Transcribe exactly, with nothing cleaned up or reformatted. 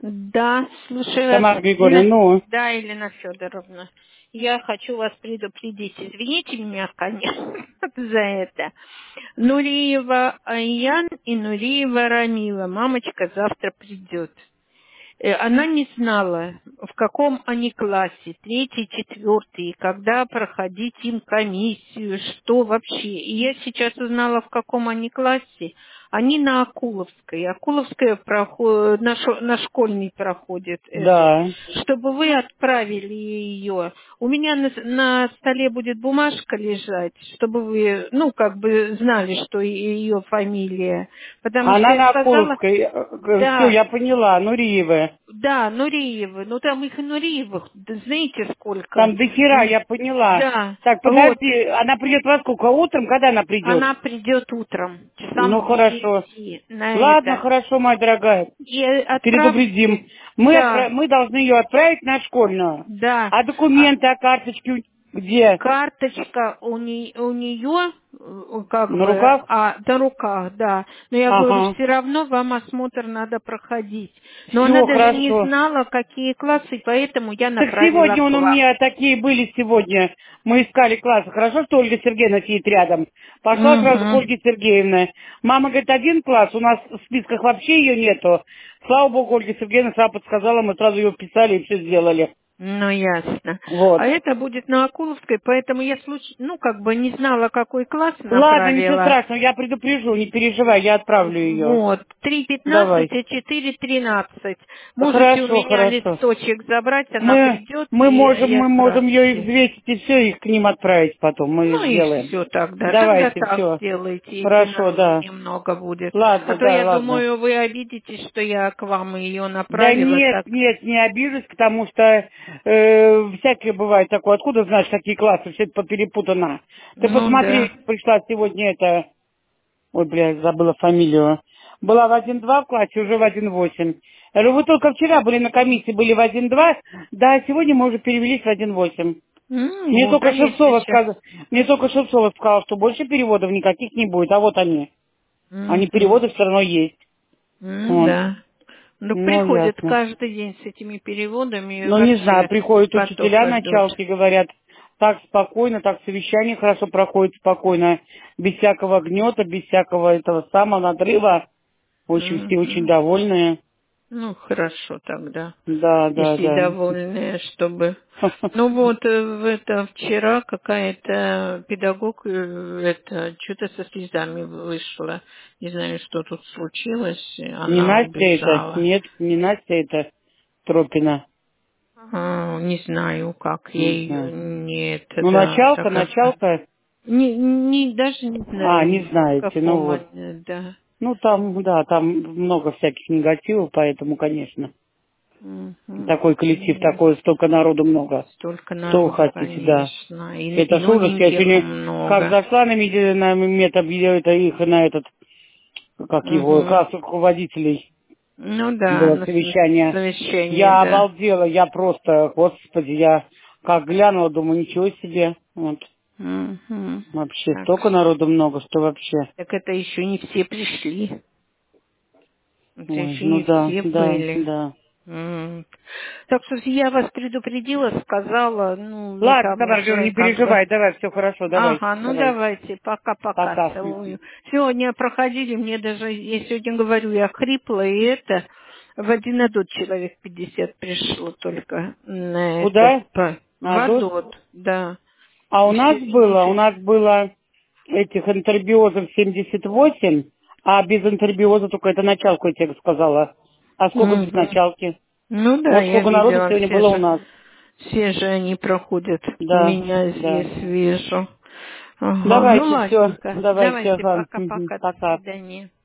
Да, слушаю вас. Тамара Григорьевна, Елена- ну, Да, Елена Федоровна. Я хочу вас предупредить. Извините меня, конечно, за это. Нуриева Аян и Нуриева Рамила. Мамочка завтра придет. Э, Она не знала, в каком они классе, третий, четвертый, и когда проходить им комиссию, что вообще. И я сейчас узнала, в каком они классе. Они на Акуловской. Акуловская проход... на, шо... на школьный проходит этот. да. Чтобы вы отправили ее. У меня на, на столе будет бумажка лежать, чтобы вы, ну, как бы знали, что ее фамилия. Потому что Она я на сказала, Акуловской. Все, да, я поняла, Нуриевая. да, Нуриевы. Ну, там их и Нуриевых, да знаете, сколько? Там до хера, М, я поняла. Да, Так, вот. подожди, она придет во сколько? Утром? Когда она придет? Она придет утром, часам Ну, к хорошо. девяти на Ладно, это. хорошо, моя дорогая. И отправьте. Передупредим. Мы, отпра- Да, мы должны ее отправить на школьную. да. А А документы, а карточки у- где? карточка у, не, у нее, как На бы, руках? а, на руках, да. Но я говорю, Ага. все равно вам осмотр надо проходить. Но она Все, даже не хорошо. знала, какие классы, поэтому я Так направила сегодня к он у вам. меня такие были сегодня. Мы искали классы. Хорошо, что Ольга Сергеевна сидит рядом. Пошла сразу к Угу. Ольге Сергеевне. Мама говорит, один класс, у нас в списках вообще ее нету. Слава богу, Ольга Сергеевна сразу подсказала, мы сразу ее вписали и все сделали. Ну, ясно. Вот. А это будет на Акуловской, поэтому я, случ... ну, как бы не знала, какой класс Ладно, ничего направила. страшного, я предупрежу, не переживай, я отправлю ее. Вот, три пятнадцать Давай. и четыре тринадцать. Можете у Хорошо, меня хорошо. листочек забрать, она Мы, придет, мы и можем, я мы можем ее сразу. известить и все, их к ним отправить потом. Мы Ну и сделаем. все тогда. Тогда Давайте, так все. сделайте, если Хорошо, народу да. немного будет. А Ладно, то да, я ладно. думаю, вы обидитесь, что я к вам ее Да направила нет, так. нет, не обижусь, потому что э, всякое бывает такое. Откуда знаешь, какие классы? Все это поперепутано. Ты Ну посмотри, да. пришла сегодня это... Ой, бля, забыла фамилию. Была в один-два в классе, уже в один-восемь. Я говорю, вы только вчера были на комиссии, были в один-два, да, сегодня мы уже перевелись в один-восемь. М, Мне вот, а только я Шевцова сейчас. сказала, мне только Шевцова сказала, что больше переводов никаких не будет, а вот они. Они Мгм. переводы все равно есть. Ну Вот. да. Ну, Ну, приходят ясно. каждый день с этими переводами и Ну, не знаю, вообще приходят поток учителя, идут. началки, говорят, так спокойно, так совещание хорошо проходит спокойно, без всякого гнета, без всякого этого самого надрыва. Очень все очень Мгм. довольные. Ну, хорошо тогда, Да, да, если да. довольные, чтобы... Ну вот, э, в это вчера какая-то педагог, э, это, что-то со слезами вышла. Не знаю, что тут случилось, и Не она Настя это? убежала. Нет, не Настя это Тропина. А, не знаю, как Не ей знаю. не это, Ну, да, началка, так это. началка. Не, не, даже не А, знаю, не в знаете, ну каком вот. они, да. Ну, там, да, там много всяких негативов, поэтому, конечно. Мгм. Такой коллектив, Ну, такой, столько народу много. столько Что вы народу, хотите, да. конечно. И, Это и ж ужас, я новеньких сегодня как много. зашла на, меди- на метод, это их на этот, как его, Мгм. класс руководителей Ну да, было на с- совещание. совещании, Я да. обалдела, я просто, господи, я как глянула, думаю, ничего себе. Вот. Мгм. Вообще, Так, столько народу много, что вообще. так это еще не все пришли. Это Ой, еще ну не да, все да, были. да. М. Так что я вас предупредила, сказала, ну, вы Ладно, там Тамара Георгиевна, уже не как бы... переживай, давай, все хорошо, давай, Ага, ну давай. давайте, пока-пока, Пока. целую. Сегодня проходили, мне даже, я сегодня говорю, я хрипла, и это, в один адот человек пятьдесят пришло только на это, Куда? по- в На ДОТ? адот, да. А у И все, нас и было, у нифига. нас было этих интербиозов семьдесят восемь, а без интербиоза только это началку, я тебе сказала. А сколько без Мгм. началки? Ну да, Вот я сколько народу видела, сегодня все было у же, нас. все же они проходят. У Да, меня да. здесь вижу. Ага, ну Давайте, все, ладненько. давайте, Давайте, ага. Мгм. пока-пока, до Пока. свидания.